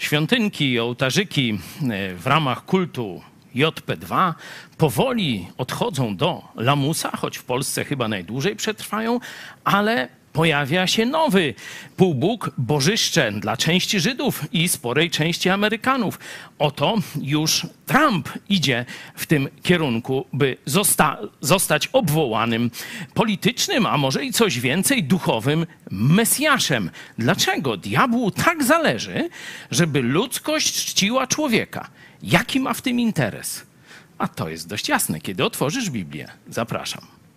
Świątynki i ołtarzyki w ramach kultu JP2 powoli odchodzą do lamusa, choć w Polsce chyba najdłużej przetrwają, ale pojawia się nowy półbóg, bożyszcze dla części Żydów i sporej części Amerykanów. Oto już Trump idzie w tym kierunku, by zostać obwołanym politycznym, a może i coś więcej, duchowym Mesjaszem. Dlaczego diabłu tak zależy, żeby ludzkość czciła człowieka? Jaki ma w tym interes? A to jest dość jasne, kiedy otworzysz Biblię. Zapraszam.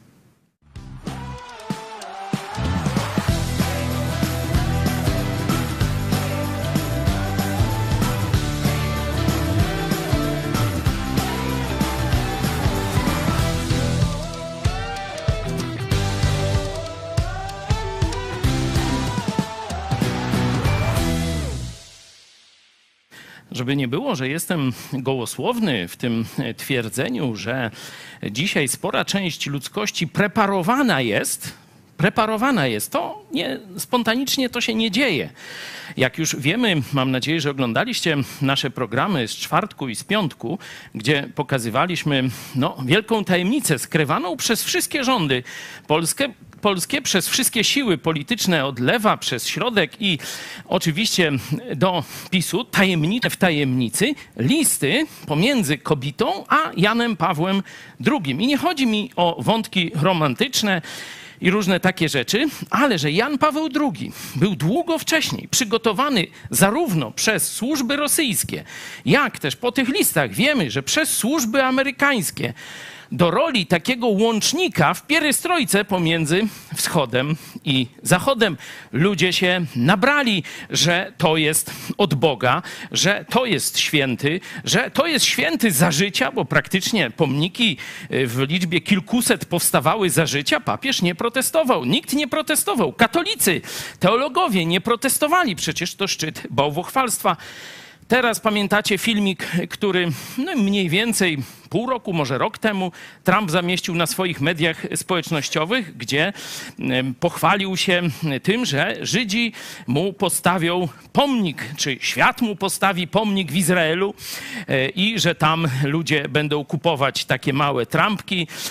Żeby nie było, że jestem gołosłowny w tym twierdzeniu, że dzisiaj spora część ludzkości preparowana jest, to nie, spontanicznie to się nie dzieje. Jak już wiemy, mam nadzieję, że oglądaliście nasze programy z czwartku i z piątku, gdzie pokazywaliśmy wielką tajemnicę skrywaną przez wszystkie rządy polskie, przez wszystkie siły polityczne od lewa przez środek i oczywiście do PiS-u, tajemnicze w tajemnicy, listy pomiędzy kobietą a Janem Pawłem II. I nie chodzi mi o wątki romantyczne i różne takie rzeczy, ale że Jan Paweł II był długo wcześniej przygotowany zarówno przez służby rosyjskie, jak też po tych listach wiemy, że przez służby amerykańskie, do roli takiego łącznika w pierestrojce pomiędzy wschodem i zachodem. Ludzie się nabrali, że to jest od Boga, że to jest święty za życia, bo praktycznie pomniki w liczbie kilkuset powstawały za życia. Papież nie protestował, nikt nie protestował. Katolicy, teologowie nie protestowali, przecież to szczyt bałwochwalstwa. Teraz pamiętacie filmik, który mniej więcej pół roku, może rok temu Trump zamieścił na swoich mediach społecznościowych, gdzie pochwalił się tym, że Żydzi mu postawią pomnik, czy świat mu postawi pomnik w Izraelu i że tam ludzie będą kupować takie małe trampki